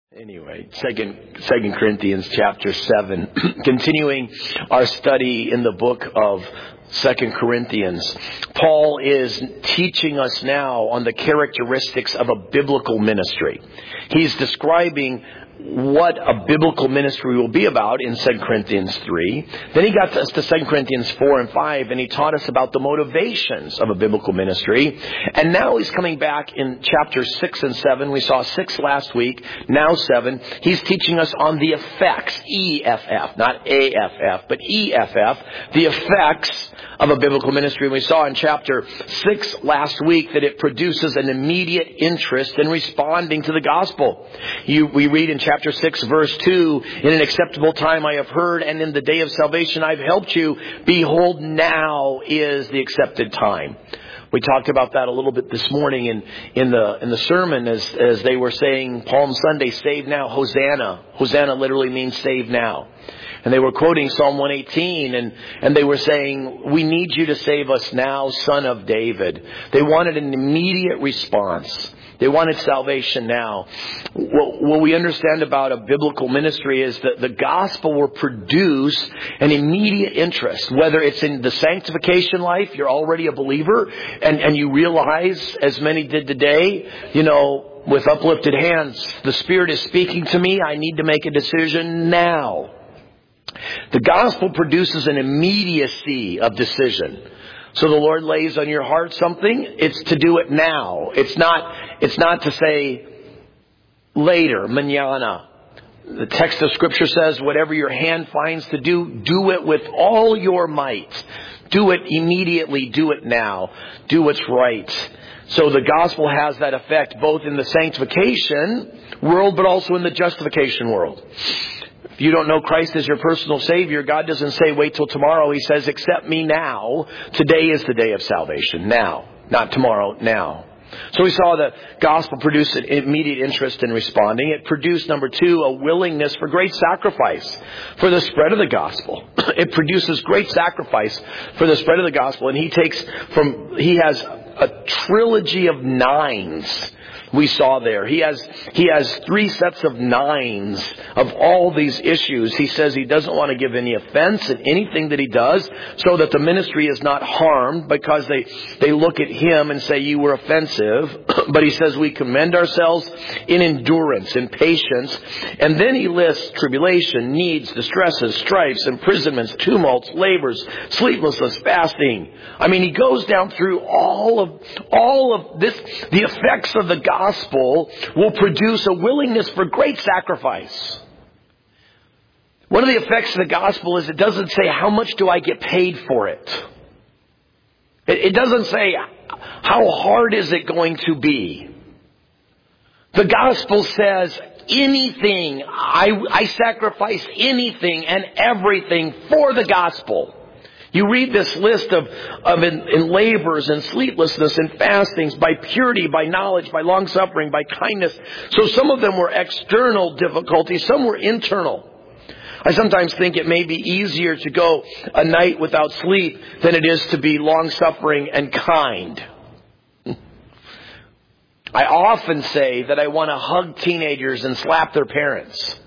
Anyway, Second Corinthians chapter 7, continuing our study in the book of Second Corinthians. Paul is teaching us now on the characteristics of a biblical ministry. He's describing what a biblical ministry will be about in 2 Corinthians 3. Then he got us to 2 Corinthians 4 and 5, and he taught us about the motivations of a biblical ministry. And now he's coming back in chapters 6 and 7. We saw 6 last week, now 7. He's teaching us on the effects, EFF, not AFF, but EFF, the effects of a biblical ministry. And we saw in chapter 6 last week that it produces an immediate interest in responding to the gospel. We read in chapter 6 verse 2, "In an acceptable time I have heard, and in the day of salvation I've helped you. Behold, now is the accepted time." We talked about that a little bit this morning in the sermon as they were saying Palm Sunday, "Save now, Hosanna." Hosanna literally means save now. And they were quoting Psalm 118 and they were saying, "We need you to save us now, Son of David." They wanted an immediate response. They wanted salvation now. What we understand about a biblical ministry is that the gospel will produce an immediate interest, whether it's in the sanctification life, you're already a believer, and you realize, as many did today, with uplifted hands, the Spirit is speaking to me, I need to make a decision now. The gospel produces an immediacy of decision. So the Lord lays on your heart something, it's to do it now. It's not to say later, mañana. The text of Scripture says, whatever your hand finds to do it with all your might. Do it immediately, do it now. Do what's right. So the gospel has that effect both in the sanctification world, but also in the justification world. If you don't know Christ as your personal Savior, God doesn't say wait till tomorrow. He says, accept me now. Today is the day of salvation. Now. Not tomorrow, now. So we saw the gospel produce an immediate interest in responding. It produced, number 2, a willingness for great sacrifice for the spread of the gospel. It produces great sacrifice for the spread of the gospel. And he has a trilogy of 9s. We saw there. He has 3 sets of 9s of all these issues. He says he doesn't want to give any offense in anything that he does, so that the ministry is not harmed because they look at him and say you were offensive. But he says we commend ourselves in endurance, in patience. And then he lists tribulation, needs, distresses, strifes, imprisonments, tumults, labors, sleeplessness, fasting. I mean, he goes down through all of this. The effects of the gospel will produce a willingness for great sacrifice. One of the effects of the gospel is it doesn't say how much do I get paid for it. It doesn't say how hard is it going to be. The gospel says anything, I sacrifice anything and everything for the gospel. You read this list of in labors and sleeplessness and fastings, by purity, by knowledge, by long suffering, by kindness. So some of them were external difficulties, some were internal. I sometimes think it may be easier to go a night without sleep than it is to be long suffering and kind. I often say that I want to hug teenagers and slap their parents.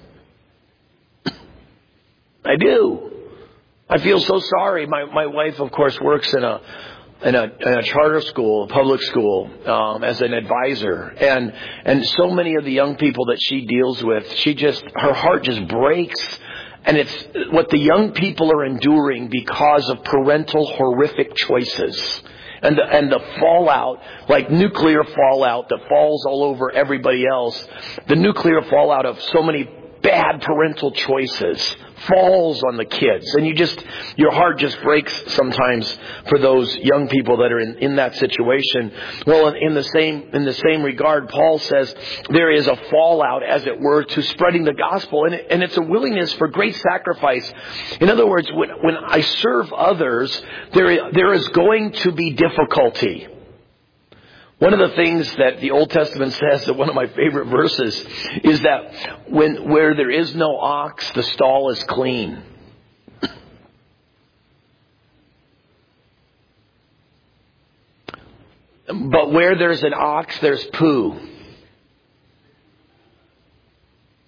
I do. I feel so sorry. My wife, of course, works in a charter school, a public school, as an advisor, and so many of the young people that she deals with, her heart just breaks, and it's what the young people are enduring because of parental horrific choices, and the fallout, like nuclear fallout that falls all over everybody else, the nuclear fallout of so many bad parental choices falls on the kids, and your heart just breaks sometimes for those young people that are in that situation. Well, in the same regard, Paul says there is a fallout, as it were, to spreading the gospel, and it's a willingness for great sacrifice. In other words, when I serve others, there is going to be difficulty. One of the things that the Old Testament says, that one of my favorite verses, is that where there is no ox, the stall is clean. But where there's an ox, there's poo.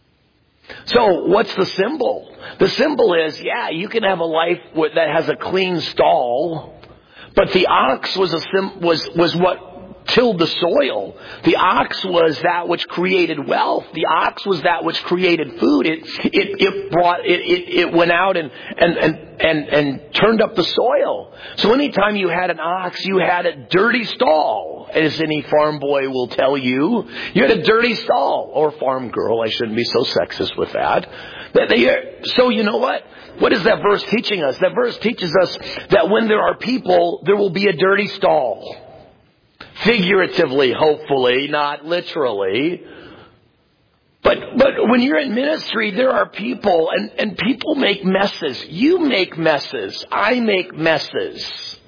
So what's the symbol? The symbol is, you can have a life that has a clean stall, but the ox was what tilled the soil. The ox was that which created wealth. The ox was that which created food. It went out and turned up the soil. So anytime you had an ox, you had a dirty stall, as any farm boy will tell you. You had a dirty stall, or farm girl. I shouldn't be so sexist with that. So you know what? What is that verse teaching us? That verse teaches us that when there are people, there will be a dirty stall. Figuratively, hopefully, not literally. But when you're in ministry, there are people, and people make messes. You make messes. I make messes.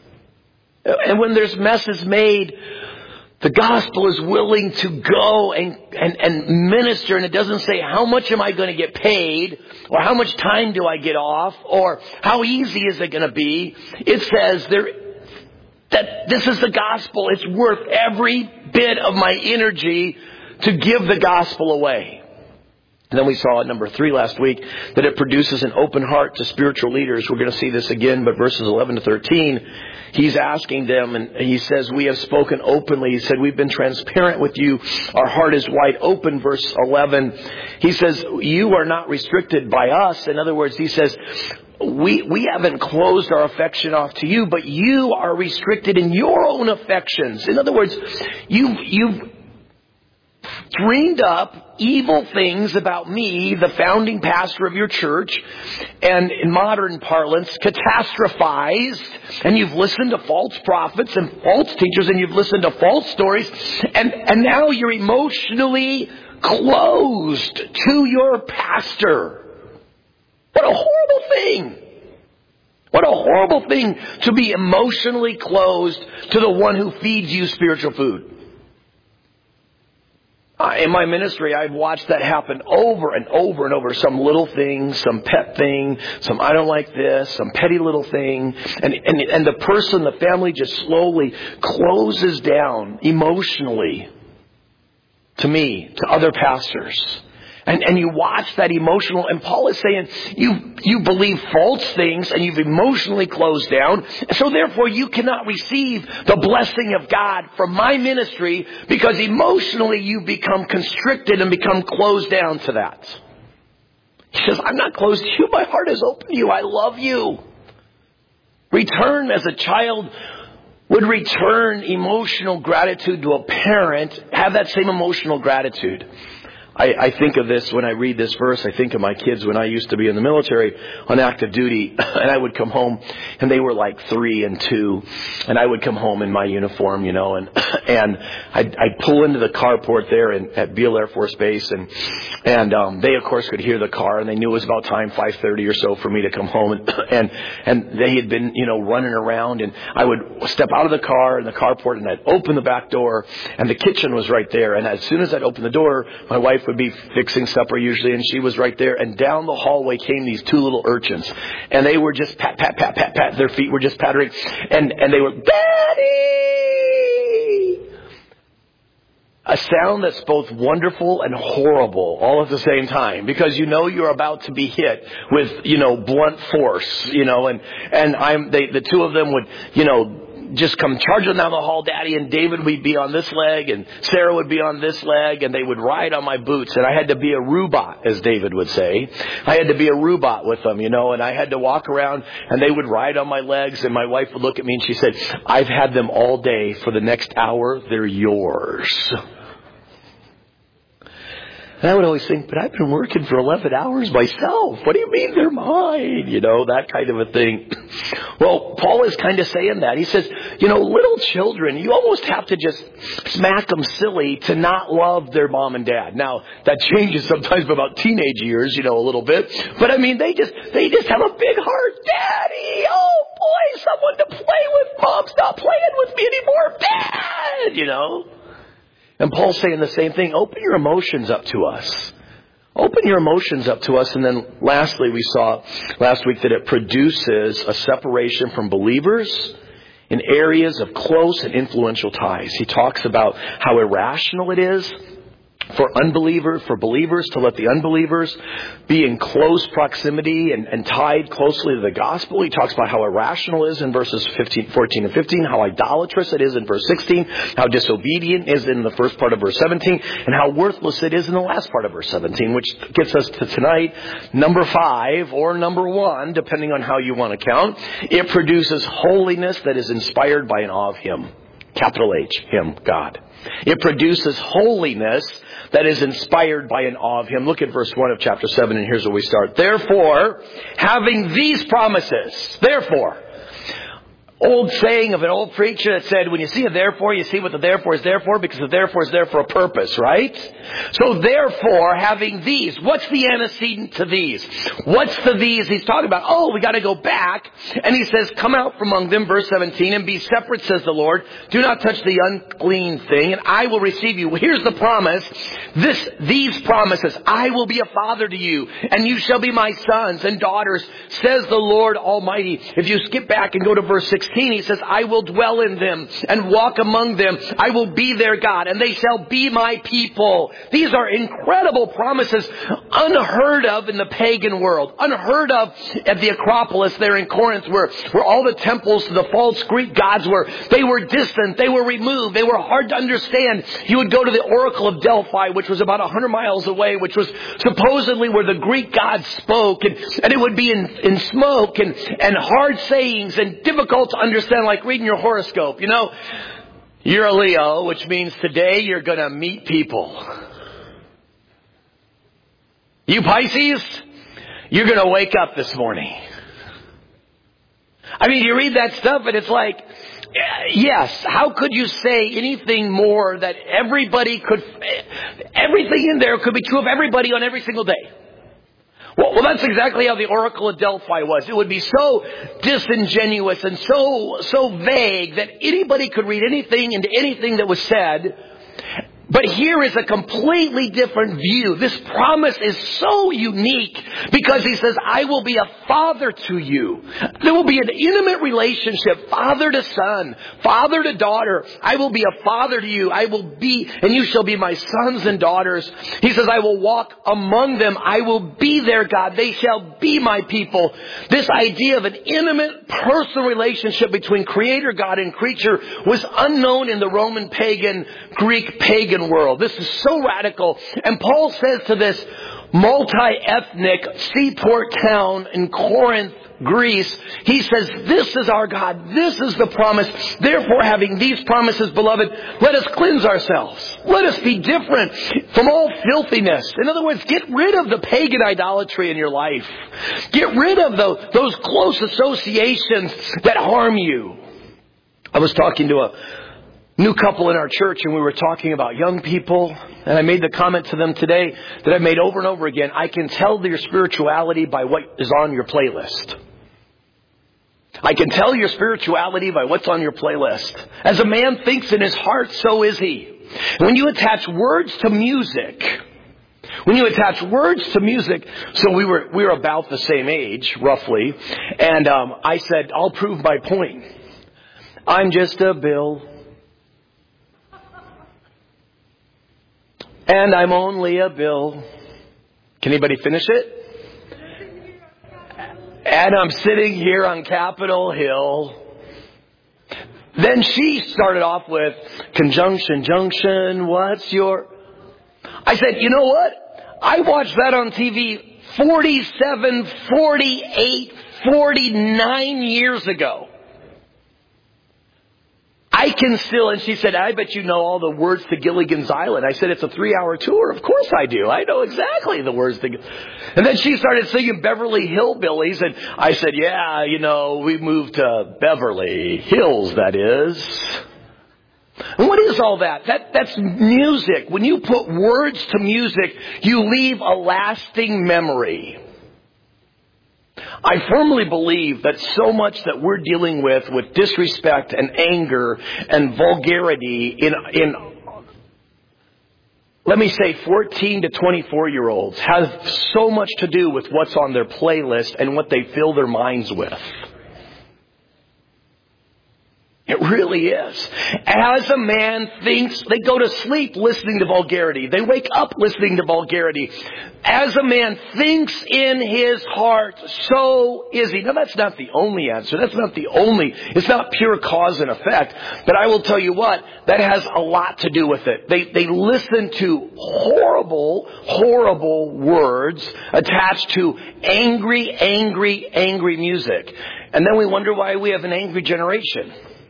And when there's messes made, the gospel is willing to go and minister, and it doesn't say how much am I going to get paid, or how much time do I get off, or how easy is it going to be. It says that this is the gospel. It's worth every bit of my energy to give the gospel away. And then we saw at number 3 last week that it produces an open heart to spiritual leaders. We're going to see this again, but verses 11 to 13, he's asking them, and he says, we have spoken openly. He said, we've been transparent with you. Our heart is wide open. Verse 11, he says, you are not restricted by us. In other words, he says, we haven't closed our affection off to you, but you are restricted in your own affections. In other words, you've dreamed up evil things about me, the founding pastor of your church, and in modern parlance, catastrophized, and you've listened to false prophets and false teachers, and you've listened to false stories, and now you're emotionally closed to your pastor. What a horrible thing. What a horrible thing to be emotionally closed to the one who feeds you spiritual food. In my ministry, I've watched that happen over and over and over. Some little thing, some pet thing, some I don't like this, some petty little thing. And the person, the family just slowly closes down emotionally to me, to other pastors. And you watch that emotional, and Paul is saying, you believe false things and you've emotionally closed down. So therefore you cannot receive the blessing of God from my ministry because emotionally you become constricted and become closed down to that. He says, I'm not closed to you. My heart is open to you. I love you. Return as a child would return emotional gratitude to a parent. Have that same emotional gratitude. I think of this when I read this verse. I think of my kids when I used to be in the military on active duty, and I would come home, and they were like 3 and 2, and I would come home in my uniform, and I'd pull into the carport there at Beale Air Force Base, and they of course could hear the car, and they knew it was about time, 5:30 or so, for me to come home, and they had been running around, and I would step out of the car in the carport, and I'd open the back door, and the kitchen was right there, and as soon as I'd open the door, my wife would be fixing supper usually, and she was right there, and down the hallway came these 2 little urchins, and they were just pat, pat, pat, pat, pat, their feet were just pattering, and they were, Daddy! A sound that's both wonderful and horrible all at the same time, because you're about to be hit with, blunt force, and the 2 of them would, just come charging down the hall, Daddy, and David would be on this leg, and Sarah would be on this leg, and they would ride on my boots, and I had to be a robot, as David would say. I had to be a robot with them, and I had to walk around, and they would ride on my legs, and my wife would look at me, and she said, I've had them all day. For the next hour, they're yours. And I would always think, but I've been working for 11 hours myself. What do you mean they're mine? That kind of a thing. Well, Paul is kind of saying that. He says, little children, you almost have to just smack them silly to not love their mom and dad. Now, that changes sometimes about teenage years, a little bit. But I mean, they just have a big heart. Daddy, oh boy, someone to play with. Mom's not playing with me anymore. Dad, And Paul's saying the same thing. Open your emotions up to us. Open your emotions up to us. And then lastly, we saw last week that it produces a separation from believers in areas of close and influential ties. He talks about how irrational it is for believers, to let the unbelievers be in close proximity and tied closely to the gospel. He talks about how irrational it is in verses 14 and 15, how idolatrous it is in verse 16, how disobedient it is in the first part of verse 17, and how worthless it is in the last part of verse 17, which gets us to tonight, number 5 or number 1, depending on how you want to count. It produces holiness that is inspired by an awe of Him. Capital H, Him, God. It produces holiness that is inspired by an awe of Him. Look at verse 1 of chapter 7, and here's where we start. Therefore, having these promises, therefore, old saying of an old preacher that said, when you see a therefore, you see what the therefore is there for, because the therefore is there for a purpose, right? So therefore, having these, what's the antecedent to these? What's the these he's talking about? Oh, we got to go back. And he says, come out from among them, verse 17, and be separate, says the Lord. Do not touch the unclean thing, and I will receive you. Well, here's the promise. These promises, I will be a father to you, and you shall be my sons and daughters, says the Lord Almighty. If you skip back and go to verse 16, he says, I will dwell in them and walk among them. I will be their God, and they shall be my people. These are incredible promises, unheard of in the pagan world, unheard of at the Acropolis there in Corinth, where all the temples to the false Greek gods were. They were distant, they were removed, they were hard to understand. You would go to the Oracle of Delphi, which was about 100 miles away, which was supposedly where the Greek gods spoke, and it would be in smoke and hard sayings and difficult to understand, like reading your horoscope. You know, you're a Leo, which means today you're going to meet people. You Pisces, you're going to wake up this morning. I mean, you read that stuff and it's like, yes, how could you say anything more that everything in there could be true of everybody on every single day? Well, that's exactly how the Oracle of Delphi was. It would be so disingenuous and so vague that anybody could read anything into anything that was said. But here is a completely different view. This promise is so unique because he says, I will be a father to you. There will be an intimate relationship, father to son, father to daughter. I will be a father to you. I will be, and you shall be my sons and daughters. He says, I will walk among them. I will be their God. They shall be my people. This idea of an intimate personal relationship between creator God and creature was unknown in the Roman pagan, Greek pagan world. This is so radical. And Paul says to this multi-ethnic seaport town in Corinth, Greece, he says, this is our God. This is the promise. Therefore, having these promises, beloved, let us cleanse ourselves. Let us be different from all filthiness. In other words, get rid of the pagan idolatry in your life. Get rid of those close associations that harm you. I was talking to a new couple in our church, and we were talking about young people, and I made the comment to them today that I've made over and over again. I can tell your spirituality by what is on your playlist. I can tell your spirituality by what's on your playlist. As a man thinks in his heart, so is he. When you attach words to music, so we were about the same age, roughly, and I said, I'll prove my point. I'm just a Bill. And I'm only a Bill. Can anybody finish it? And I'm sitting here on Capitol Hill. Then she started off with conjunction, junction, what's your... I said, you know what? I watched that on TV 47, 48, 49 years ago. I can still, and she said, I bet you know all the words to Gilligan's Island. I said, it's a 3-hour tour. Of course I do. I know exactly the words to. And then she started singing Beverly Hillbillies. And I said, yeah, you know, we moved to Beverly Hills, that is. And what is all that? That's music. When you put words to music, you leave a lasting memory. I firmly believe that so much that we're dealing with disrespect and anger and vulgarity in let me say 14 to 24-year-olds has so much to do with what's on their playlist and what they fill their minds with. It really is. As a man thinks, they go to sleep listening to vulgarity. They wake up listening to vulgarity. As a man thinks in his heart, so is he. Now that's not the only answer. It's not pure cause and effect. But I will tell you what, that has a lot to do with it. They listen to horrible, horrible words attached to angry, angry, angry music. And then we wonder why we have an angry generation.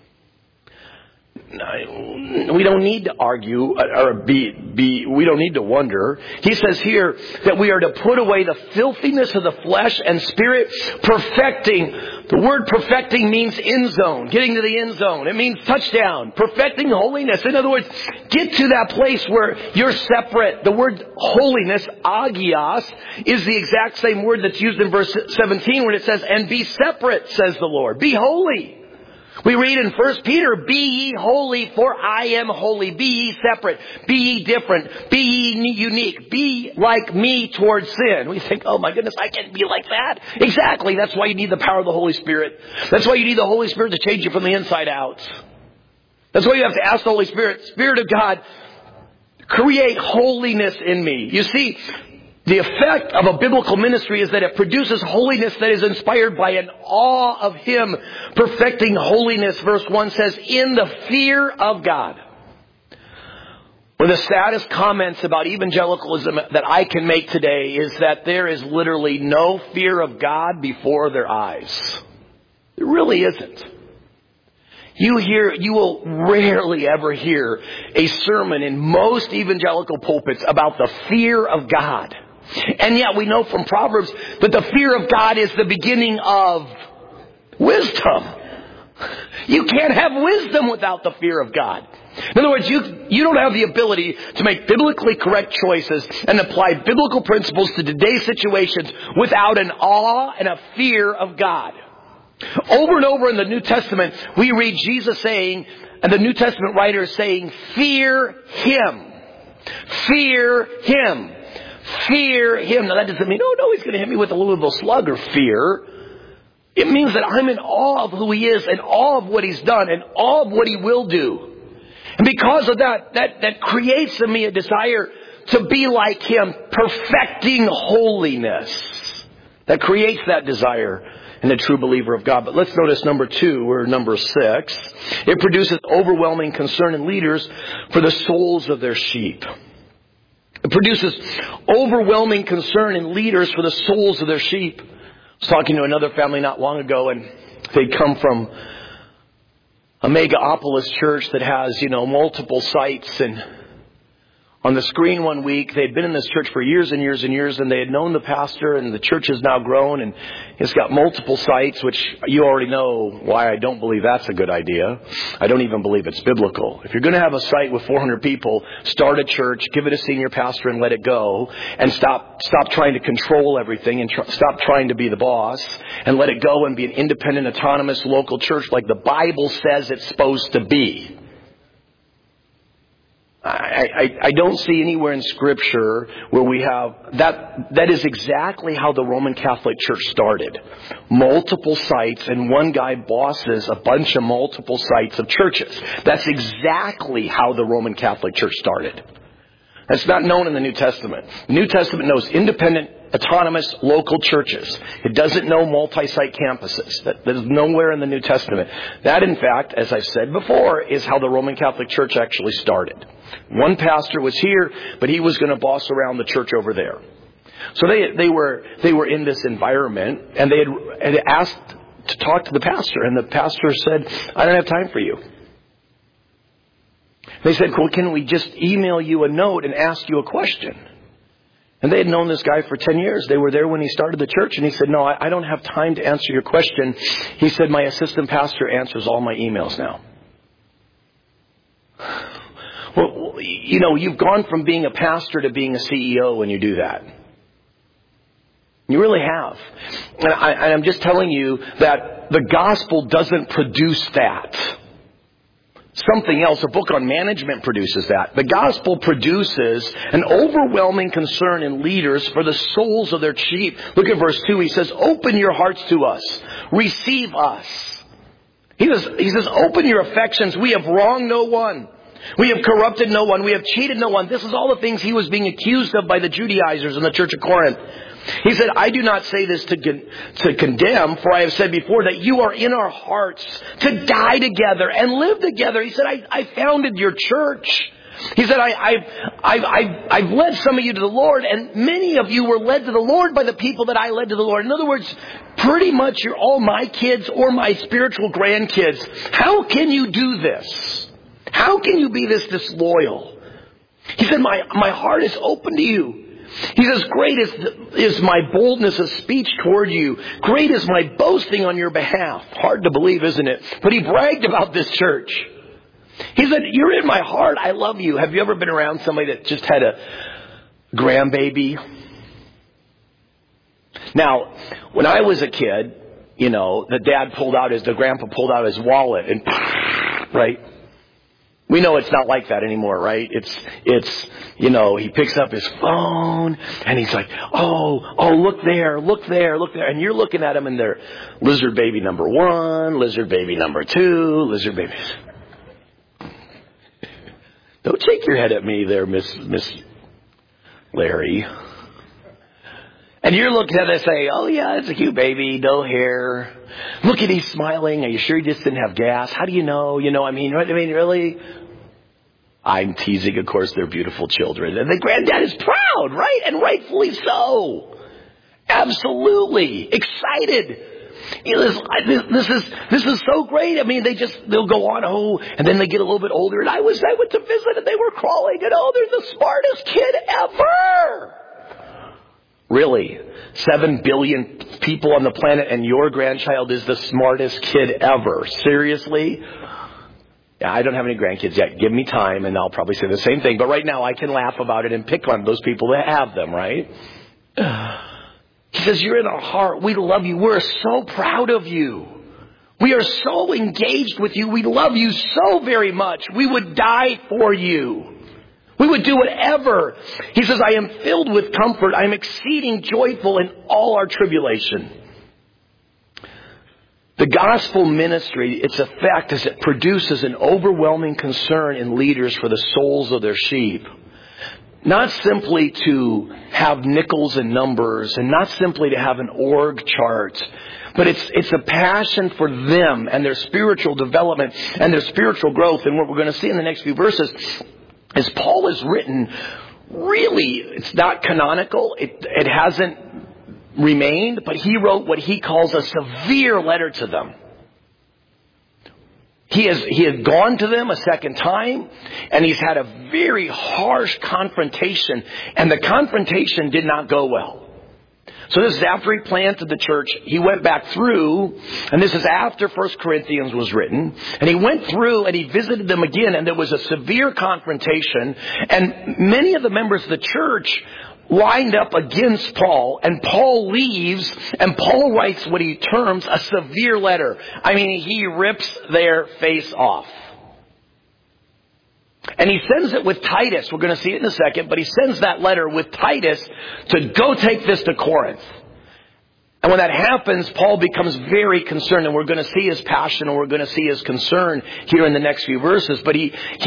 We don't need to argue or we don't need to wonder. He says here that we are to put away the filthiness of the flesh and spirit, perfecting. The word perfecting means end zone, getting to the end zone. It means touchdown, perfecting holiness. In other words, get to that place where you're separate. The word holiness, agios, is the exact same word that's used in verse 17 when it says, and be separate, says the Lord. Be holy. We read in 1 Peter, be ye holy, for I am holy. Be ye separate. Be ye different. Be ye unique. Be like me towards sin. We think, oh my goodness, I can't be like that. Exactly. That's why you need the power of the Holy Spirit. That's why you need the Holy Spirit to change you from the inside out. That's why you have to ask the Holy Spirit, Spirit of God, create holiness in me. You see, the effect of a biblical ministry is that it produces holiness that is inspired by an awe of Him. Perfecting holiness, verse 1 says, in the fear of God. One of the saddest comments about evangelicalism that I can make today is that there is literally no fear of God before their eyes. There really isn't. You will rarely ever hear a sermon in most evangelical pulpits about the fear of God. And yet we know from Proverbs that the fear of God is the beginning of wisdom. You can't have wisdom without the fear of God. In other words, you don't have the ability to make biblically correct choices and apply biblical principles to today's situations without an awe and a fear of God. Over and over in the New Testament, we read Jesus saying, and the New Testament writers saying, fear Him. Fear Him. Fear Him. Now that doesn't mean, oh no, He's going to hit me with a little slug or fear. It means that I'm in awe of who He is, in awe of what He's done, in awe of what He will do. And because of that creates in me a desire to be like Him, perfecting holiness. That creates that desire in a true believer of God. But let's notice number 2 or number 6. It produces overwhelming concern in leaders for the souls of their sheep. It produces overwhelming concern in leaders for the souls of their sheep. I was talking to another family not long ago, and they'd come from a Megapolis church that has, multiple sites. And on the screen one week, they'd been in this church for years and years and years, and they had known the pastor, and the church has now grown, and it's got multiple sites, which you already know why I don't believe that's a good idea. I don't even believe it's biblical. If you're going to have a site with 400 people, start a church, give it a senior pastor, and let it go, and stop trying to control everything, and stop trying to be the boss, and let it go and be an independent, autonomous, local church like the Bible says it's supposed to be. I don't see anywhere in Scripture where we have that. That is exactly how the Roman Catholic Church started. Multiple sites, and one guy bosses a bunch of multiple sites of churches. That's exactly how the Roman Catholic Church started. That's not known in the New Testament. The New Testament knows independent, autonomous, local churches. It doesn't know multi-site campuses. That is nowhere in the New Testament. That, in fact, as I've said before, is how the Roman Catholic Church actually started. One pastor was here, but he was going to boss around the church over there. So they were in this environment, and they had asked to talk to the pastor, and the pastor said, I don't have time for you. They said, well, can we just email you a note and ask you a question? And they had known this guy for 10 years. They were there when he started the church. And he said, no, I don't have time to answer your question. He said, my assistant pastor answers all my emails now. Well, you've gone from being a pastor to being a CEO when you do that. You really have. And I'm just telling you that the gospel doesn't produce that. Something else, a book on management produces that. The gospel produces an overwhelming concern in leaders for the souls of their sheep. Look at verse 2. He says, open your hearts to us. Receive us. He says, open your affections. We have wronged no one. We have corrupted no one. We have cheated no one. This is all the things he was being accused of by the Judaizers in the church of Corinth. He said, I do not say this to condemn, for I have said before that you are in our hearts to die together and live together. He said, I founded your church. He said, I've led some of you to the Lord, and many of you were led to the Lord by the people that I led to the Lord. In other words, pretty much you're all my kids or my spiritual grandkids. How can you do this? How can you be this disloyal? He said, my heart is open to you. He says, great is my boldness of speech toward you. Great is my boasting on your behalf. Hard to believe, isn't it? But he bragged about this church. He said, you're in my heart. I love you. Have you ever been around somebody that just had a grandbaby? Now, when I was a kid, the grandpa pulled out his wallet and, right? We know it's not like that anymore, right? It's he picks up his phone and he's like, oh, look there. And you're looking at him and they're lizard baby number 1, lizard baby number 2, lizard baby. Don't shake your head at me there, Miss Larry. And you're looking at it and say, oh yeah, it's a cute baby, no hair. Look at he's smiling. Are you sure he just didn't have gas? How do you know? Really? I'm teasing, of course, they're beautiful children. And the granddad is proud, right? And rightfully so. Absolutely. Excited. This is so great. They'll go on, and then they get a little bit older. And I went to visit and they were crawling, and they're the smartest kid ever. Really? 7 billion people on the planet and your grandchild is the smartest kid ever. Seriously? Yeah, I don't have any grandkids yet. Give me time and I'll probably say the same thing. But right now I can laugh about it and pick on those people that have them, right? He says, you're in our heart. We love you. We're so proud of you. We are so engaged with you. We love you so very much. We would die for you. We would do whatever. He says, I am filled with comfort. I am exceeding joyful in all our tribulation. The gospel ministry, its effect is it produces an overwhelming concern in leaders for the souls of their sheep. Not simply to have nickels and numbers and not simply to have an org chart, but it's a passion for them and their spiritual development and their spiritual growth. And what we're going to see in the next few verses is Paul has written, really, it's not canonical. It hasn't remained, but he wrote what he calls a severe letter to them. He had gone to them a second time, and he's had a very harsh confrontation, and the confrontation did not go well. So this is after he planted the church. He went back through, and this is after 1 Corinthians was written, and he went through and he visited them again, and there was a severe confrontation, and many of the members of the church lined up against Paul, and Paul leaves, and Paul writes what he terms a severe letter. He rips their face off. And he sends it with Titus. We're going to see it in a second, but he sends that letter with Titus to go take this to Corinth. And when that happens, Paul becomes very concerned, and we're going to see his passion, and we're going to see his concern here in the next few verses. But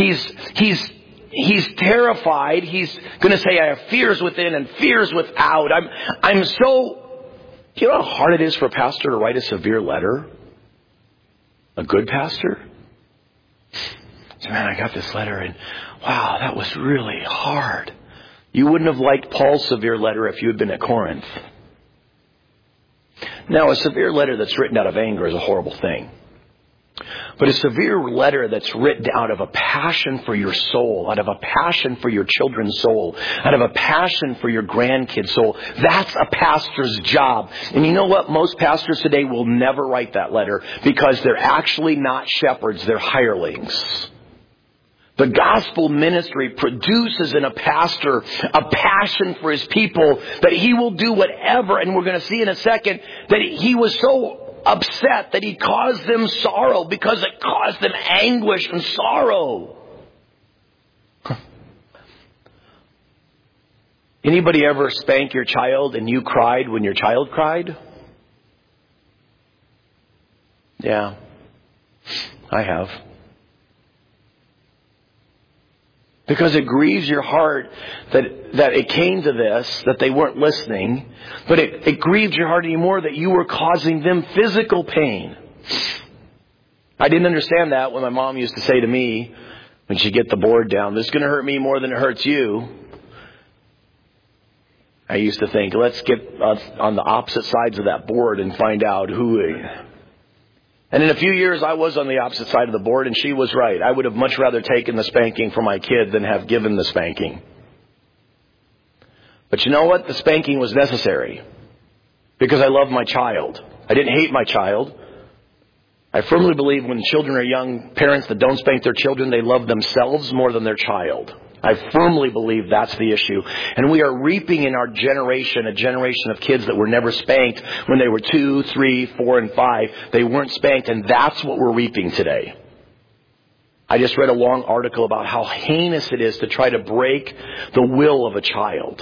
he's terrified. He's going to say, I have fears within and fears without. I'm so, do you know how hard it is for a pastor to write a severe letter? A good pastor? So, man, I got this letter and wow, that was really hard. You wouldn't have liked Paul's severe letter if you had been at Corinth. Now, a severe letter that's written out of anger is a horrible thing. But a severe letter that's written out of a passion for your soul, out of a passion for your children's soul, out of a passion for your grandkids' soul, that's a pastor's job. And you know what? Most pastors today will never write that letter because they're actually not shepherds, they're hirelings. The gospel ministry produces in a pastor a passion for his people that he will do whatever. And we're going to see in a second that he was so upset that he caused them sorrow because it caused them anguish and sorrow. Anybody ever spank your child and you cried when your child cried? Yeah. I have. Because it grieves your heart that it came to this, that they weren't listening. But it grieved your heart anymore that you were causing them physical pain. I didn't understand that when my mom used to say to me, when she'd get the board down, this is going to hurt me more than it hurts you. I used to think, let's get us on the opposite sides of that board and find out who... And in a few years, I was on the opposite side of the board, and she was right. I would have much rather taken the spanking from my kid than have given the spanking. But you know what? The spanking was necessary because I love my child. I didn't hate my child. I firmly believe when children are young, parents that don't spank their children, they love themselves more than their child. I firmly believe that's the issue. And we are reaping in our generation a generation of kids that were never spanked when they were 2, 3, 4, and 5. They weren't spanked, and that's what we're reaping today. I just read a long article about how heinous it is to try to break the will of a child.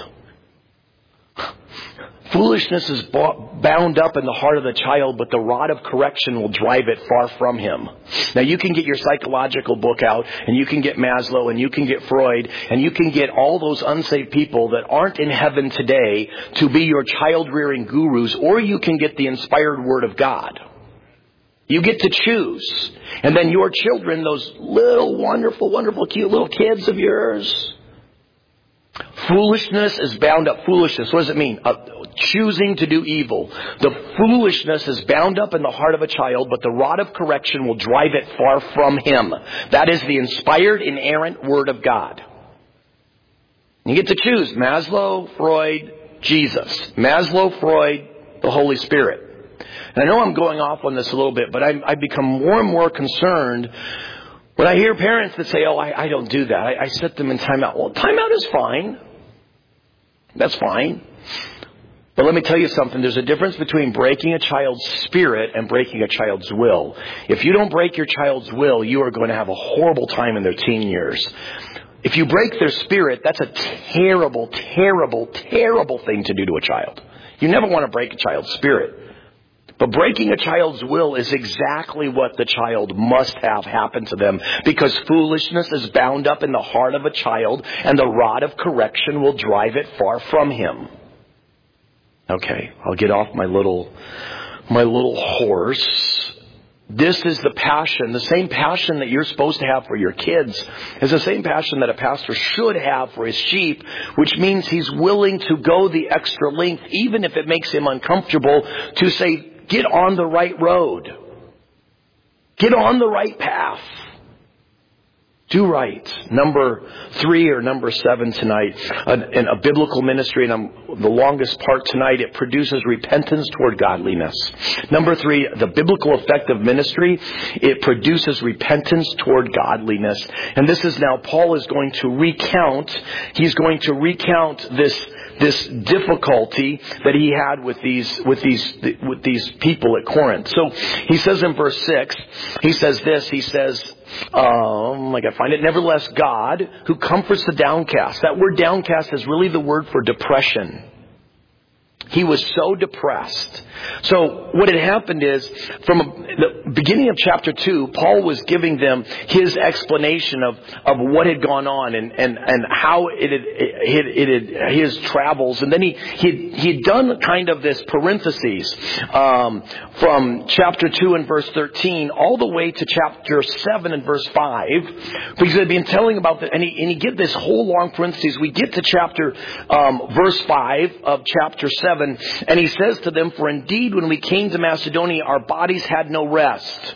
Foolishness is bound up in the heart of the child, but the rod of correction will drive it far from him. Now, you can get your psychological book out, and you can get Maslow, and you can get Freud, and you can get all those unsaved people that aren't in heaven today to be your child-rearing gurus, or you can get the inspired Word of God. You get to choose. And then your children, those little wonderful, wonderful, cute little kids of yours... Foolishness is bound up. Foolishness, what does it mean? Choosing to do evil. The foolishness is bound up in the heart of a child, but the rod of correction will drive it far from him. That is the inspired, inerrant Word of God. You get to choose Maslow, Freud, Jesus. Maslow, Freud, the Holy Spirit. And I know I'm going off on this a little bit, but I become more and more concerned when I hear parents that say, I don't do that. I set them in timeout. Well, timeout is fine. That's fine. But let me tell you something. There's a difference between breaking a child's spirit and breaking a child's will. If you don't break your child's will, you are going to have a horrible time in their teen years. If you break their spirit, that's a terrible, terrible, terrible thing to do to a child. You never want to break a child's spirit. But breaking a child's will is exactly what the child must have happen to them, because foolishness is bound up in the heart of a child, and the rod of correction will drive it far from him. Okay, I'll get off my little horse. This is the passion, the same passion that you're supposed to have for your kids is the same passion that a pastor should have for his sheep, which means he's willing to go the extra length, even if it makes him uncomfortable, to say, get on the right road. Get on the right path. Do right. Number 3 or number 7 tonight. In a biblical ministry, and the longest part tonight, it produces repentance toward godliness. Number 3, the biblical effect of ministry, it produces repentance toward godliness. And this is now, Paul is going to recount, he's going to recount this difficulty that he had with these people at Corinth. So he says in verse 6, he says this, he says, I find it, nevertheless God, who comforts the downcast. That word downcast is really the word for depression. He was so depressed. So what had happened is, from the beginning of chapter 2, Paul was giving them his explanation of what had gone on and how it had his travels. And then he'd done kind of this parentheses from chapter 2 and verse 13 all the way to chapter 7 and verse 5. Because he had been telling about and he did this whole long parentheses. We get to chapter verse 5 of chapter 7. And he says to them, for indeed when we came to Macedonia, our bodies had no rest.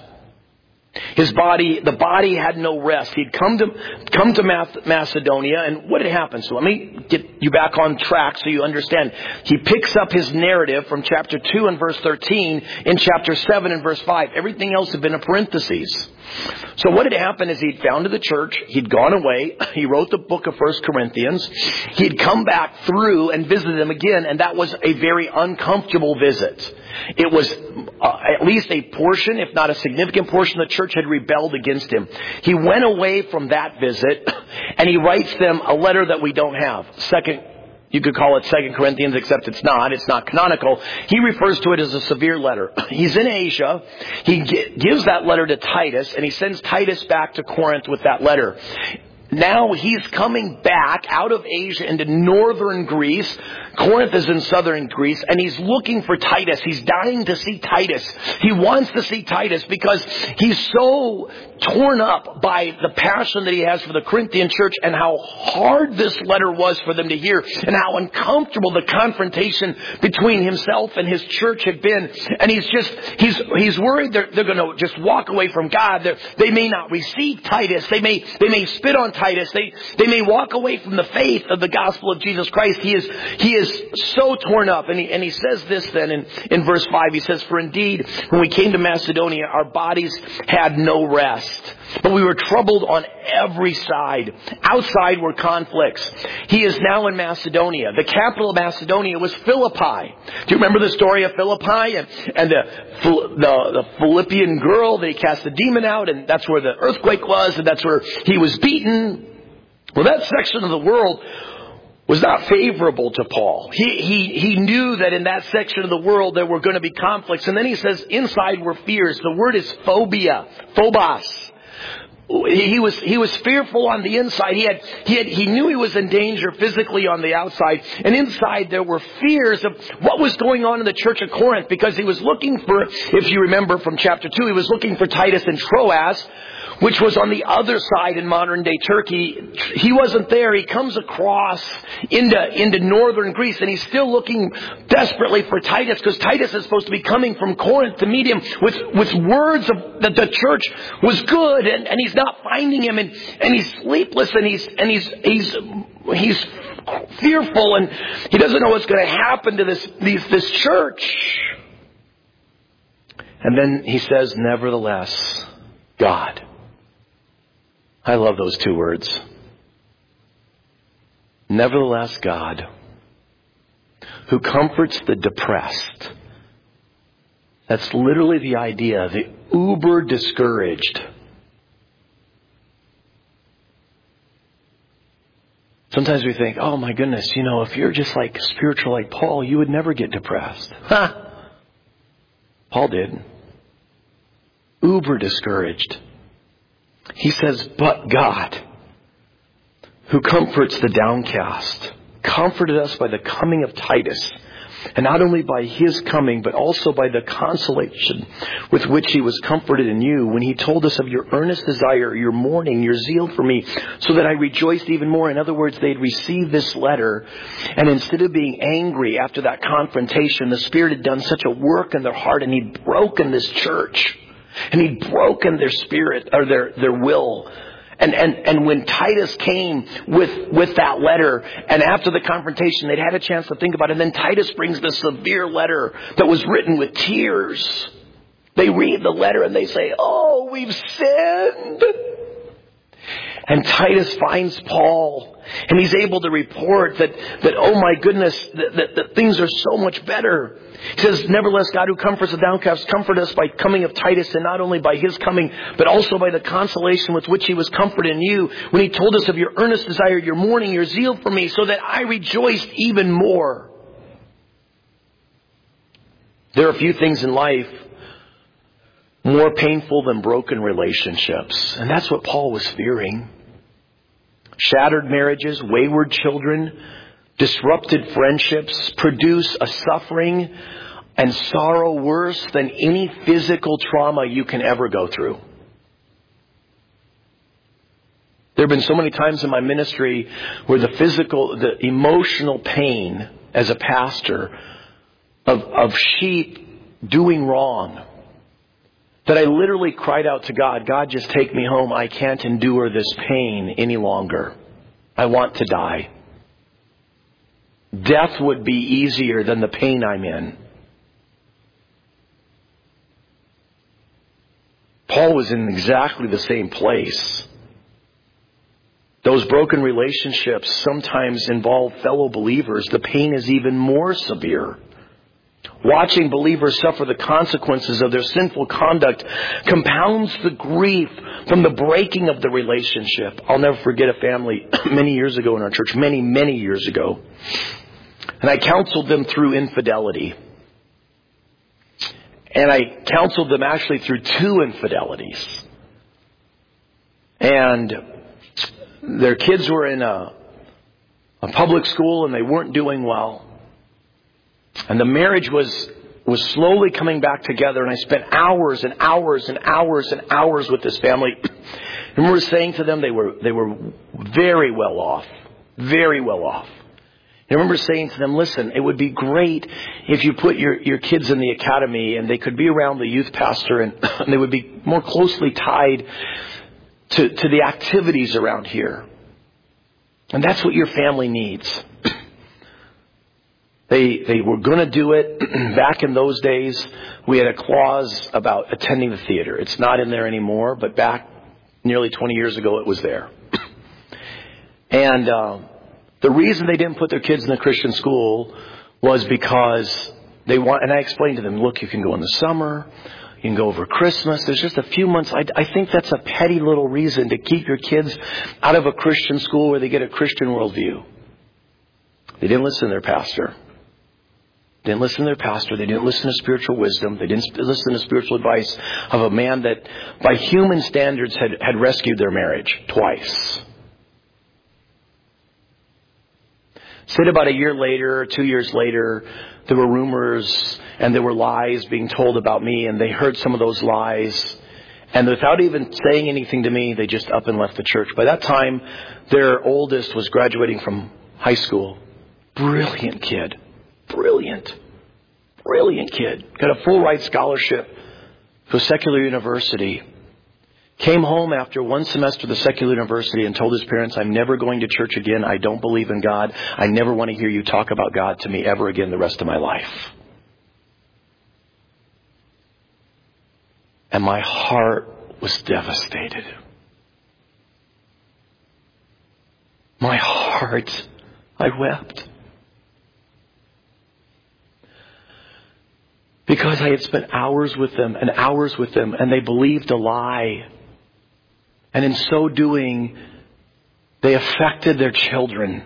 The body had no rest. He'd come to Macedonia, and what had happened? So let me get you back on track so you understand. He picks up his narrative from chapter 2 and verse 13 in chapter 7 and verse 5. Everything else had been in parentheses. So what had happened is he'd founded the church. He'd gone away. He wrote the book of 1 Corinthians. He'd come back through and visited them again, and that was a very uncomfortable visit. It was at least a portion, if not a significant portion, of the church had rebelled against him. He went away from that visit, and he writes them a letter that we don't have. You could call it 2 Corinthians, except it's not. It's not canonical. He refers to it as a severe letter. He's in Asia. He gives that letter to Titus, and he sends Titus back to Corinth with that letter. Now he's coming back out of Asia into northern Greece. Corinth is in southern Greece, and he's looking for Titus. He's dying to see Titus. He wants to see Titus because he's so torn up by the passion that he has for the Corinthian church and how hard this letter was for them to hear and how uncomfortable the confrontation between himself and his church had been. And he's worried they're going to just walk away from God. They may not receive Titus. They may spit on Titus. They may walk away from the faith of the gospel of Jesus Christ. He is so torn up. And he says this then in verse 5. He says, "For indeed, when we came to Macedonia, our bodies had no rest, but we were troubled on every side. Outside were conflicts." He is now in Macedonia. The capital of Macedonia was Philippi. Do you remember the story of Philippi and the Philippian girl? They cast the demon out, and that's where the earthquake was, and that's where he was beaten. Well, that section of the world was not favorable to Paul. He knew that in that section of the world there were going to be conflicts. And then he says inside were fears. The word is phobia, phobos. He was fearful on the inside. He knew he was in danger physically on the outside. And inside there were fears of what was going on in the church of Corinth, because he was looking for, if you remember from chapter 2, he was looking for Titus in Troas, which was on the other side in modern-day Turkey. He wasn't there. He comes across into northern Greece, and he's still looking desperately for Titus, because Titus is supposed to be coming from Corinth to meet him with words of that the church was good, and he's not finding him, and he's sleepless, and he's fearful, and he doesn't know what's going to happen to this church. And then he says, "Nevertheless, God." I love those two words. Nevertheless, God, who comforts the depressed. That's literally the idea, the uber discouraged. Sometimes we think, oh my goodness, if you're just like spiritual like Paul, you would never get depressed. Paul did. Uber discouraged. He says, but God, who comforts the downcast, comforted us by the coming of Titus, and not only by his coming, but also by the consolation with which he was comforted in you, when he told us of your earnest desire, your mourning, your zeal for me, so that I rejoiced even more. In other words, they'd received this letter, and instead of being angry after that confrontation, the Spirit had done such a work in their heart, and he'd broken this church. And he'd broken their spirit, or their will. And when Titus came with that letter, and after the confrontation, they'd had a chance to think about it. And then Titus brings the severe letter that was written with tears. They read the letter and they say, "Oh, we've sinned." And Titus finds Paul, and he's able to report that oh my goodness, that things are so much better. He says, "Nevertheless, God, who comforts the downcast, comfort us by coming of Titus, and not only by his coming, but also by the consolation with which he was comforted in you, when he told us of your earnest desire, your mourning, your zeal for me, so that I rejoiced even more." There are a few things in life more painful than broken relationships. And that's what Paul was fearing. Shattered marriages, wayward children, disrupted friendships produce a suffering and sorrow worse than any physical trauma you can ever go through. There have been so many times in my ministry where the emotional pain as a pastor of sheep doing wrong, that I literally cried out to God, "God, just take me home. I can't endure this pain any longer. I want to die. Death would be easier than the pain I'm in." Paul was in exactly the same place. Those broken relationships sometimes involve fellow believers. The pain is even more severe. Watching believers suffer the consequences of their sinful conduct compounds the grief from the breaking of the relationship. I'll never forget a family many years ago in our church, many years ago. And I counseled them through infidelity. And I counseled them actually through 2 infidelities. And their kids were in a public school and they weren't doing well. And the marriage was slowly coming back together, and I spent hours and hours and hours and hours with this family. I remember saying to them they were very well off. Very well off. I remember saying to them, listen, it would be great if you put your kids in the academy and they could be around the youth pastor and they would be more closely tied to the activities around here. And that's what your family needs. They were going to do it. Back in those days, we had a clause about attending the theater. It's not in there anymore, but back nearly 20 years ago, it was there. And the reason they didn't put their kids in a Christian school was because and I explained to them, look, you can go in the summer, you can go over Christmas. There's just a few months. I think that's a petty little reason to keep your kids out of a Christian school where they get a Christian worldview. They didn't listen to their pastor. They didn't listen to their pastor. They didn't listen to spiritual wisdom. They didn't listen to spiritual advice of a man that, by human standards, had rescued their marriage twice. Said about a year later, 2 years later, there were rumors and there were lies being told about me, and they heard some of those lies. And without even saying anything to me, they just up and left the church. By that time, their oldest was graduating from high school. Brilliant kid. Brilliant kid. Got a full ride scholarship to a secular university. Came home after one semester of the secular university and told his parents, I'm never going to church again. I don't believe in God. I never want to hear you talk about God to me ever again the rest of my life. And my heart was devastated. My heart, I wept. Because I had spent hours with them, and they believed a lie. And in so doing, they affected their children.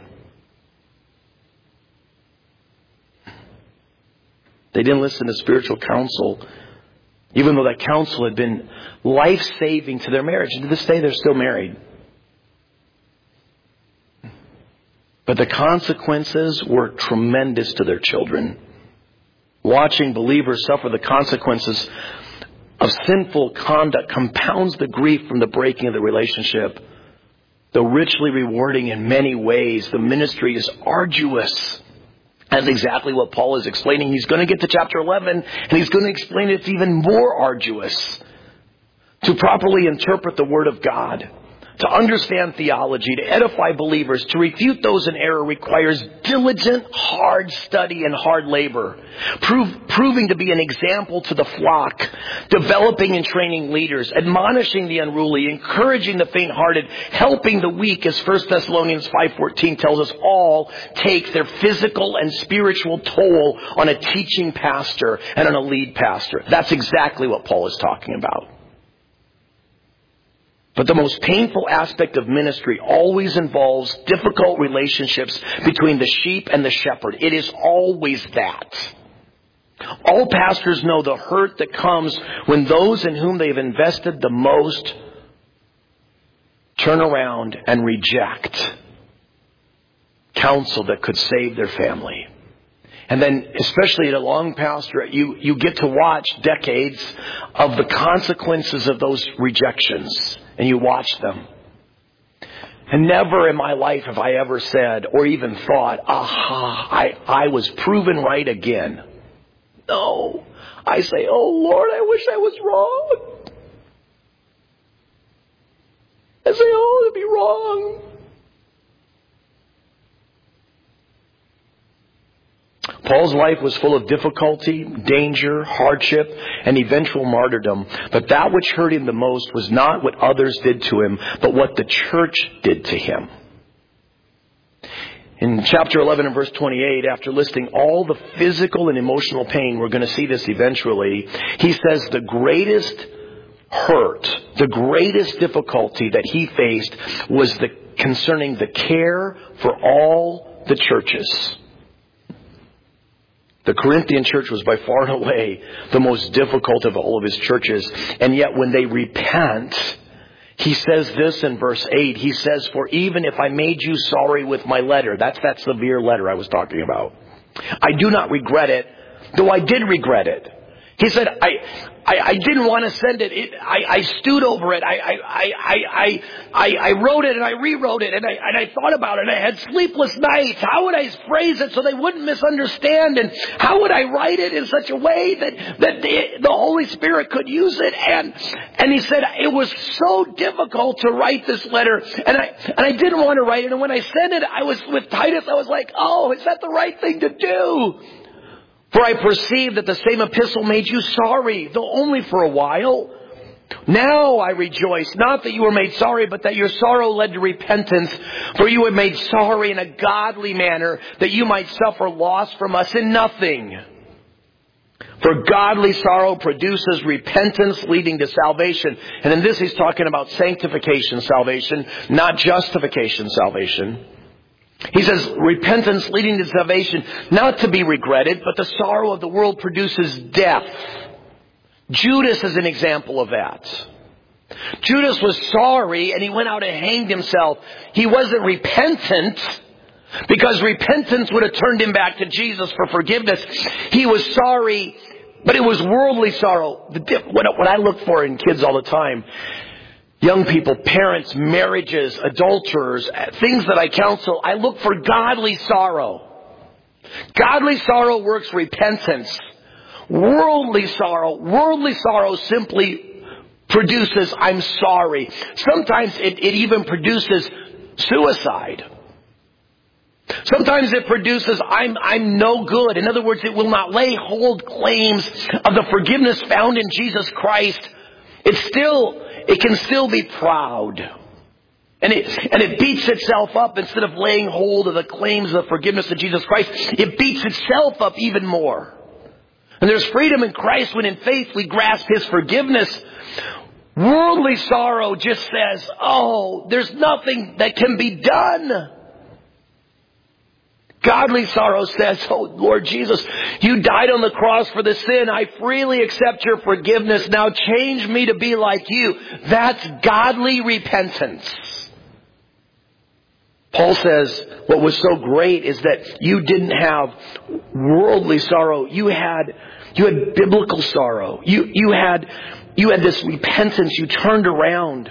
They didn't listen to spiritual counsel, even though that counsel had been life-saving to their marriage. And to this day, they're still married. But the consequences were tremendous to their children. Watching believers suffer the consequences of sinful conduct compounds the grief from the breaking of the relationship. Though richly rewarding in many ways, the ministry is arduous. That's exactly what Paul is explaining. He's going to get to chapter 11, and he's going to explain it's even more arduous. To properly interpret the Word of God, to understand theology, to edify believers, to refute those in error requires diligent, hard study and hard labor. Proving to be an example to the flock, developing and training leaders, admonishing the unruly, encouraging the faint-hearted, helping the weak, as 1 Thessalonians 5:14 tells us, all take their physical and spiritual toll on a teaching pastor and on a lead pastor. That's exactly what Paul is talking about. But the most painful aspect of ministry always involves difficult relationships between the sheep and the shepherd. It is always that. All pastors know the hurt that comes when those in whom they've invested the most turn around and reject counsel that could save their family. And then, especially at a long pastorate, you get to watch decades of the consequences of those rejections. And you watch them. And never in my life have I ever said or even thought, I was proven right again. No. I say, oh Lord, I wish I was wrong. I say, oh, to be wrong. Paul's life was full of difficulty, danger, hardship, and eventual martyrdom. But that which hurt him the most was not what others did to him, but what the church did to him. In chapter 11 and verse 28, after listing all the physical and emotional pain, we're going to see this eventually, he says the greatest hurt, the greatest difficulty that he faced was concerning the care for all the churches. The Corinthian church was by far and away the most difficult of all of his churches. And yet when they repent, he says this in verse 8. He says, for even if I made you sorry with my letter, that's that severe letter I was talking about, I do not regret it, though I did regret it. He said, I didn't want to send it. I stewed over it. I wrote it and I rewrote it and I thought about it. I had sleepless nights. How would I phrase it so they wouldn't misunderstand? And how would I write it in such a way that the Holy Spirit could use it? And he said, it was so difficult to write this letter. And I didn't want to write it. And when I sent it, I was with Titus. I was like, oh, is that the right thing to do? For I perceive that the same epistle made you sorry, though only for a while. Now I rejoice, not that you were made sorry, but that your sorrow led to repentance. For you were made sorry in a godly manner, that you might suffer loss from us in nothing. For godly sorrow produces repentance leading to salvation. And in this he's talking about sanctification salvation, not justification salvation. He says, repentance leading to salvation, not to be regretted, but the sorrow of the world produces death. Judas is an example of that. Judas was sorry and he went out and hanged himself. He wasn't repentant because repentance would have turned him back to Jesus for forgiveness. He was sorry, but it was worldly sorrow. What I look for in kids all the time, young people, parents, marriages, adulterers, things that I counsel, I look for godly sorrow. Godly sorrow works repentance. Worldly sorrow simply produces, I'm sorry. Sometimes it even produces suicide. Sometimes it produces, I'm no good. In other words, it will not lay hold claims of the forgiveness found in Jesus Christ. It can still be proud. And it beats itself up instead of laying hold of the claims of the forgiveness of Jesus Christ. It beats itself up even more. And there's freedom in Christ when in faith we grasp His forgiveness. Worldly sorrow just says, oh, there's nothing that can be done. Godly sorrow says, oh, Lord Jesus, you died on the cross for the sin. I freely accept your forgiveness. Now change me to be like you. That's godly repentance. Paul says what was so great is that you didn't have worldly sorrow. You had biblical sorrow. You had this repentance. You turned around.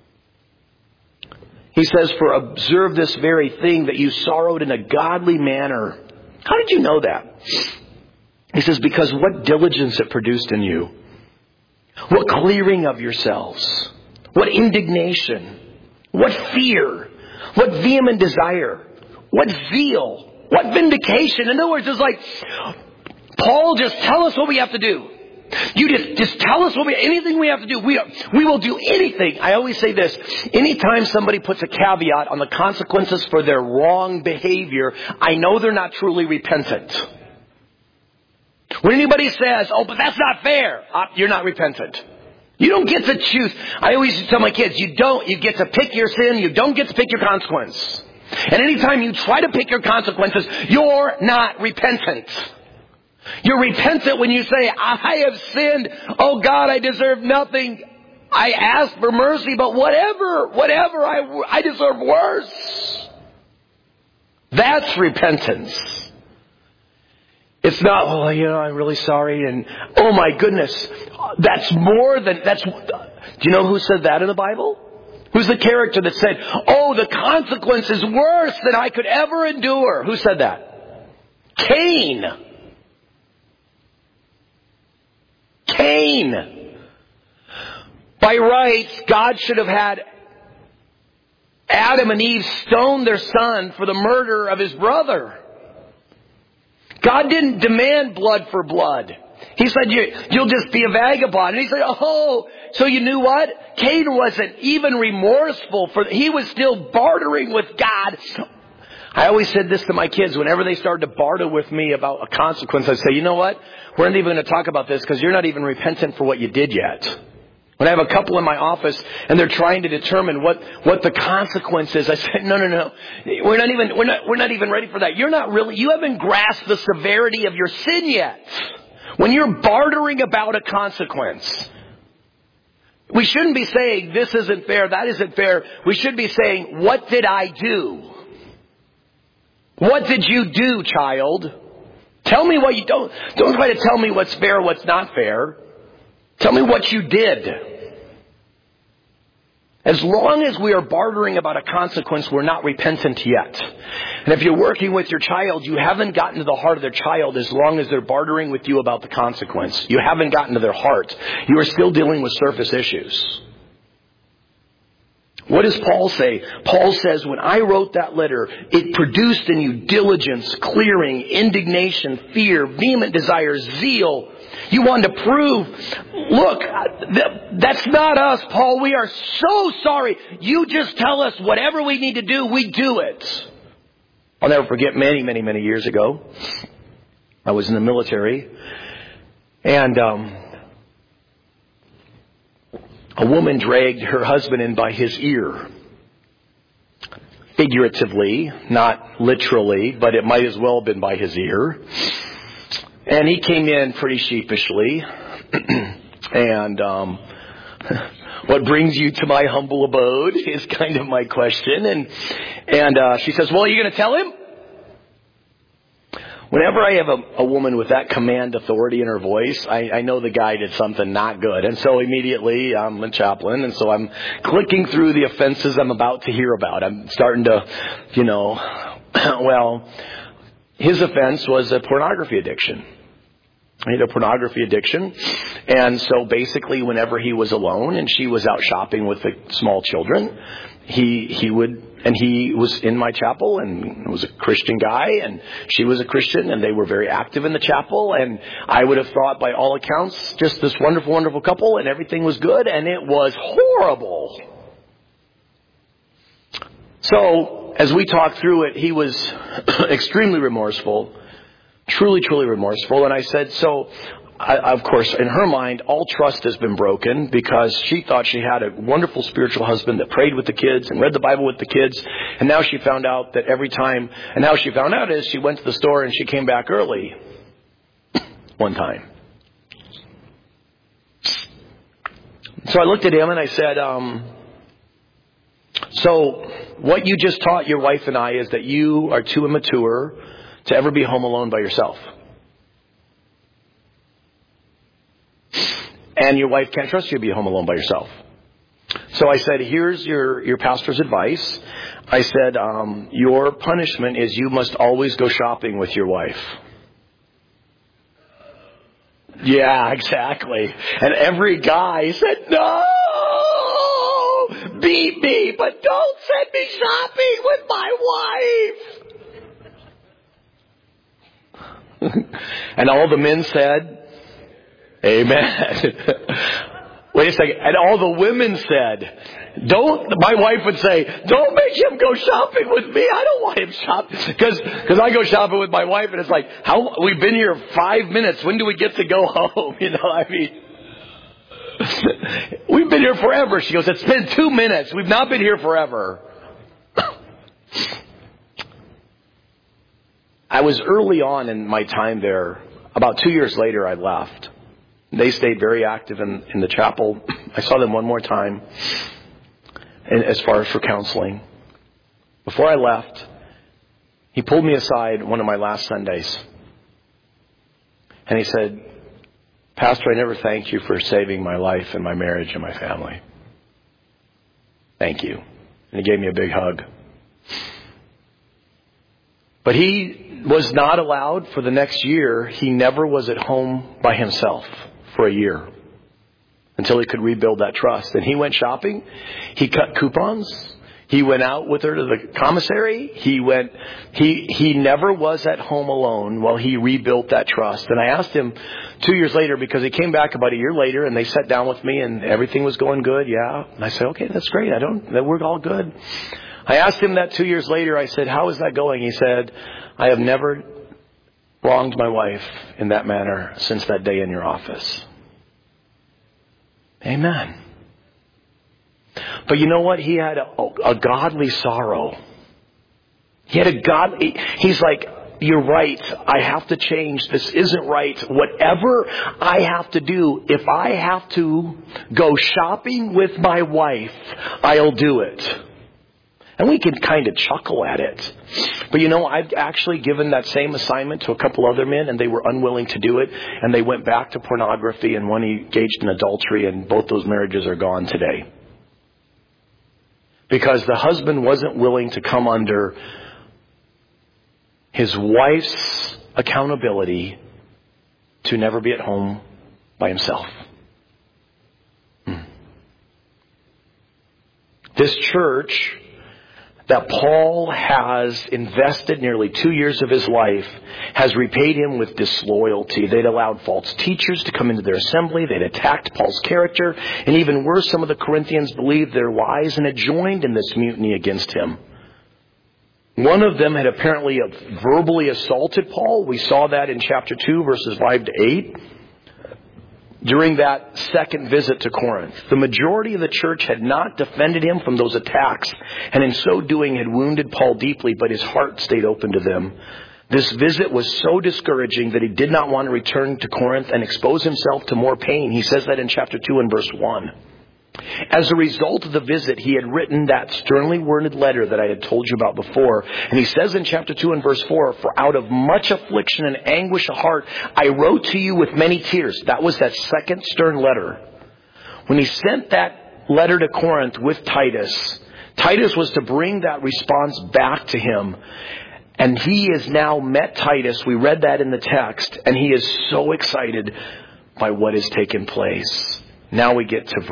He says, for observe this very thing, that you sorrowed in a godly manner. How did you know that? He says, because what diligence it produced in you. What clearing of yourselves. What indignation. What fear. What vehement desire. What zeal. What vindication. In other words, it's like, Paul, just tell us what we have to do. You just tell us anything we have to do. We will do anything. I always say this. Anytime somebody puts a caveat on the consequences for their wrong behavior, I know they're not truly repentant. When anybody says, oh, but that's not fair, you're not repentant. You don't get to choose. I always tell my kids, you get to pick your sin, you don't get to pick your consequence. And anytime you try to pick your consequences, you're not repentant. You're repentant when you say, I have sinned. Oh God, I deserve nothing. I ask for mercy, but whatever, I deserve worse. That's repentance. It's not, I'm really sorry. And oh my goodness, do you know who said that in the Bible? Who's the character that said, oh, the consequence is worse than I could ever endure? Who said that? Cain. By rights, God should have had Adam and Eve stone their son for the murder of his brother. God didn't demand blood for blood. He said, you'll just be a vagabond. And he said, oh, so you knew what? Cain wasn't even remorseful he was still bartering with God. I always said this to my kids whenever they started to barter with me about a consequence. I'd say, you know what? We're not even going to talk about this because you're not even repentant for what you did yet. When I have a couple in my office and they're trying to determine what the consequence is, I said, no. We're not even ready for that. You haven't grasped the severity of your sin yet. When you're bartering about a consequence, we shouldn't be saying this isn't fair, that isn't fair. We should be saying, what did I do? What did you do, child? Tell me what you don't try to tell me what's fair, what's not fair. Tell me what you did. As long as we are bartering about a consequence, we're not repentant yet. And if you're working with your child, you haven't gotten to the heart of their child as long as they're bartering with you about the consequence. You haven't gotten to their heart. You are still dealing with surface issues. What does Paul say? Paul says, when I wrote that letter, it produced in you diligence, clearing, indignation, fear, vehement desire, zeal. You wanted to prove, look, that's not us, Paul. We are so sorry. You just tell us whatever we need to do, we do it. I'll never forget many, many, many years ago. I was in the military. And a woman dragged her husband in by his ear. Figuratively, not literally, but it might as well have been by his ear. And he came in pretty sheepishly. And what brings you to my humble abode is kind of my question. And she says, well, are you going to tell him? Whenever I have a woman with that command authority in her voice, I know the guy did something not good. And so immediately, I'm a chaplain, and so I'm clicking through the offenses I'm about to hear about. I'm starting to, well, his offense was a pornography addiction. He had a pornography addiction. And so basically whenever he was alone and she was out shopping with the small children, he was in my chapel and was a Christian guy, and she was a Christian, and they were very active in the chapel, and I would have thought by all accounts just this wonderful, wonderful couple, and everything was good, and it was horrible. So as we talked through it, he was extremely remorseful, truly, truly remorseful, and I said, of course, in her mind, all trust has been broken because she thought she had a wonderful spiritual husband that prayed with the kids and read the Bible with the kids. And now she found out that every time, and how she found out is she went to the store and she came back early one time. So I looked at him and I said, so what you just taught your wife and I is that you are too immature to ever be home alone by yourself. And your wife can't trust you to be home alone by yourself. So I said, here's your pastor's advice. I said, your punishment is you must always go shopping with your wife. Yeah, exactly. And every guy said, no, beat me, but don't send me shopping with my wife. And all the men said, amen. Wait a second. And all the women said, my wife would say, don't make him go shopping with me. I don't want him shopping. Because I go shopping with my wife and it's like, we've been here 5 minutes. When do we get to go home? We've been here forever. She goes, it's been 2 minutes. We've not been here forever. I was early on in my time there. About 2 years later, I left. They stayed very active in the chapel. I saw them one more time, and as far as for counseling. Before I left, he pulled me aside one of my last Sundays. And he said, Pastor, I never thanked you for saving my life and my marriage and my family. Thank you. And he gave me a big hug. But he was not allowed for the next year. He never was at home by himself for a year until he could rebuild that trust. And he went shopping. He cut coupons. He went out with her to the commissary. He never was at home alone while he rebuilt that trust. And I asked him 2 years later, because he came back about a year later and they sat down with me and everything was going good. Yeah. And I said, okay, that's great. We're all good. I asked him that 2 years later. I said, how is that going? He said, I have never wronged my wife in that manner since that day in your office. Amen. But you know what? He had a godly sorrow. He had he's like, you're right. I have to change. This isn't right. Whatever I have to do, if I have to go shopping with my wife, I'll do it. And we can kind of chuckle at it. But you know, I've actually given that same assignment to a couple other men, and they were unwilling to do it. And they went back to pornography, and one engaged in adultery, and both those marriages are gone today. Because the husband wasn't willing to come under his wife's accountability to never be at home by himself. This church that Paul has invested nearly 2 years of his life has repaid him with disloyalty. They'd allowed false teachers to come into their assembly. They'd attacked Paul's character. And even worse, some of the Corinthians believed their lies and had joined in this mutiny against him. One of them had apparently verbally assaulted Paul. We saw that in chapter 2, verses 5 to 8. During that second visit to Corinth, the majority of the church had not defended him from those attacks, and in so doing had wounded Paul deeply, but his heart stayed open to them. This visit was so discouraging that he did not want to return to Corinth and expose himself to more pain. He says that in chapter 2 and verse 1. As a result of the visit, he had written that sternly worded letter that I had told you about before. And he says in chapter 2 and verse 4, for out of much affliction and anguish of heart, I wrote to you with many tears. That was that second stern letter. When he sent that letter to Corinth with Titus, Titus was to bring that response back to him. And he has now met Titus. We read that in the text. And he is so excited by what has taken place. Now we get to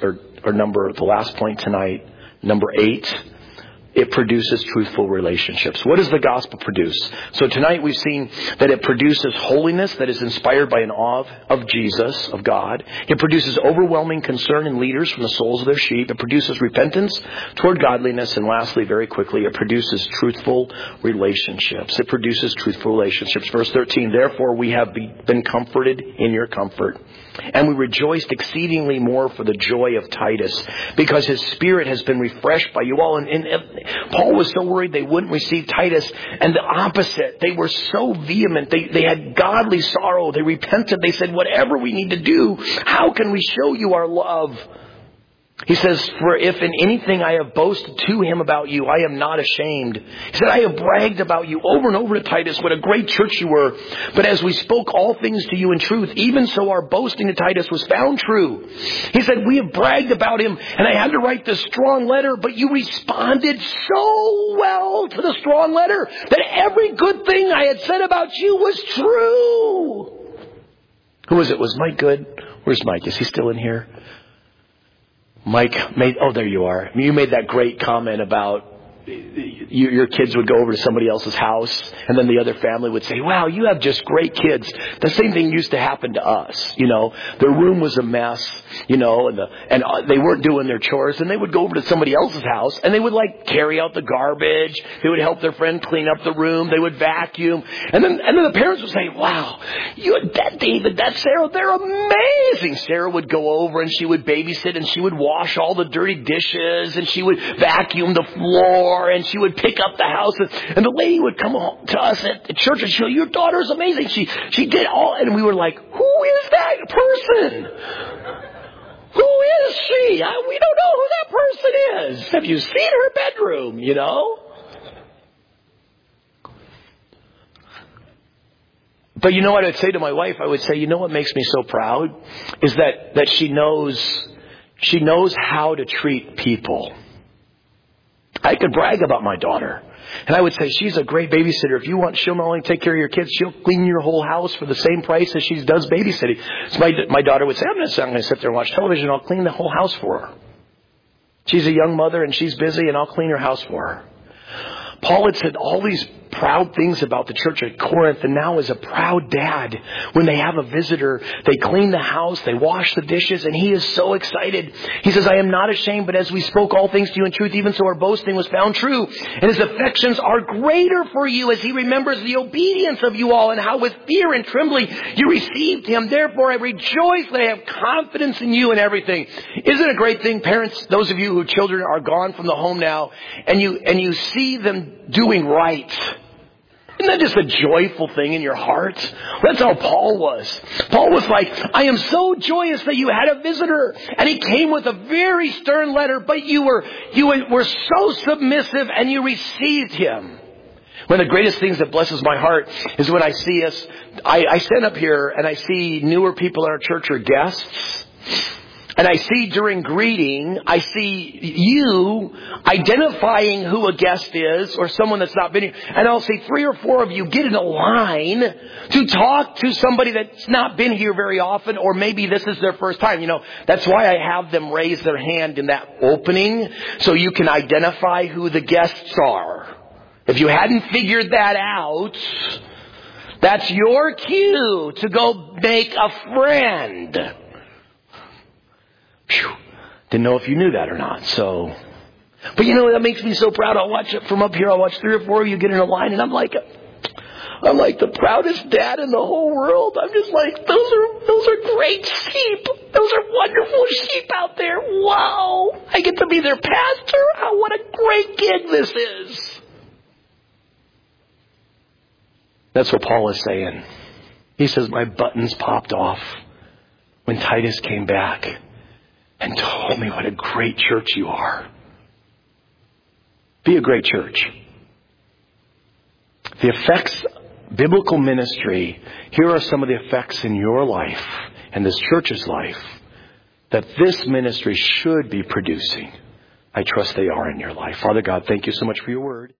the last point tonight, number 8. It produces truthful relationships. What does the gospel produce? So tonight we've seen that it produces holiness that is inspired by an awe of Jesus, of God. It produces overwhelming concern in leaders from the souls of their sheep. It produces repentance toward godliness. And lastly, very quickly, it produces truthful relationships. It produces truthful relationships. Verse 13, therefore we have been comforted in your comfort. And we rejoiced exceedingly more for the joy of Titus, because his spirit has been refreshed by you all. And Paul was so worried they wouldn't receive Titus. And the opposite, they were so vehement. They had godly sorrow. They repented. They said, whatever we need to do, how can we show you our love? He says, for if in anything I have boasted to him about you, I am not ashamed. He said, I have bragged about you over and over to Titus, what a great church you were. But as we spoke all things to you in truth, even so our boasting to Titus was found true. He said, we have bragged about him, and I had to write this strong letter, but you responded so well to the strong letter that every good thing I had said about you was true. Who was it? Was Mike good? Where's Mike? Is he still in here? Mike there you are. You made that great comment about your kids would go over to somebody else's house, and then the other family would say, wow, you have just great kids. The same thing used to happen to us. Their room was a mess, and they weren't doing their chores, and they would go over to somebody else's house, and they would carry out the garbage. They would help their friend clean up the room. They would vacuum. And then the parents would say, wow, that David, that Sarah, they're amazing. Sarah would go over and she would babysit, and she would wash all the dirty dishes, and she would vacuum the floor, and she would pick up the house, and the lady would come to us at the church and she'd go, your daughter's amazing. She did all, and we were like, who is that person? Who is she? We don't know who that person is. Have you seen her bedroom, But you know what I'd say to my wife? I would say, you know what makes me so proud? Is that she knows how to treat people. I could brag about my daughter. And I would say, she's a great babysitter. If you want, she'll not only take care of your kids, she'll clean your whole house for the same price as she does babysitting. So my daughter would say, I'm not going to sit there and watch television. I'll clean the whole house for her. She's a young mother and she's busy, and I'll clean her house for her. Paul had said all these proud things about the church at Corinth, and now is a proud dad. When they have a visitor, they clean the house, they wash the dishes, and he is so excited. He says, I am not ashamed, but as we spoke all things to you in truth, even so our boasting was found true. And his affections are greater for you as he remembers the obedience of you all and how with fear and trembling you received him. Therefore I rejoice that I have confidence in you and everything. Isn't it a great thing, parents, those of you whose children are gone from the home now, and you see them doing right? Isn't that just a joyful thing in your heart? That's how Paul was. Paul was like, I am so joyous that you had a visitor. And he came with a very stern letter, but you were so submissive and you received him. One of the greatest things that blesses my heart is when I see us, I stand up here and I see newer people in our church or guests. And I see during greeting, I see you identifying who a guest is or someone that's not been here. And I'll see 3 or 4 of you get in a line to talk to somebody that's not been here very often, or maybe this is their first time. That's why I have them raise their hand in that opening so you can identify who the guests are. If you hadn't figured that out, that's your cue to go make a friend. Phew. Didn't know if you knew that or not. But that makes me so proud. I'll watch it from up here. I'll watch 3 or 4 of you get in a line, and I'm like the proudest dad in the whole world. I'm just like, those are great sheep. Those are wonderful sheep out there. Wow. I get to be their pastor. Oh, what a great gig this is. That's what Paul is saying. He says, my buttons popped off when Titus came back and told me what a great church you are. Be a great church. The effects, biblical ministry, here are some of the effects in your life and this church's life that this ministry should be producing. I trust they are in your life. Father God, thank you so much for your word.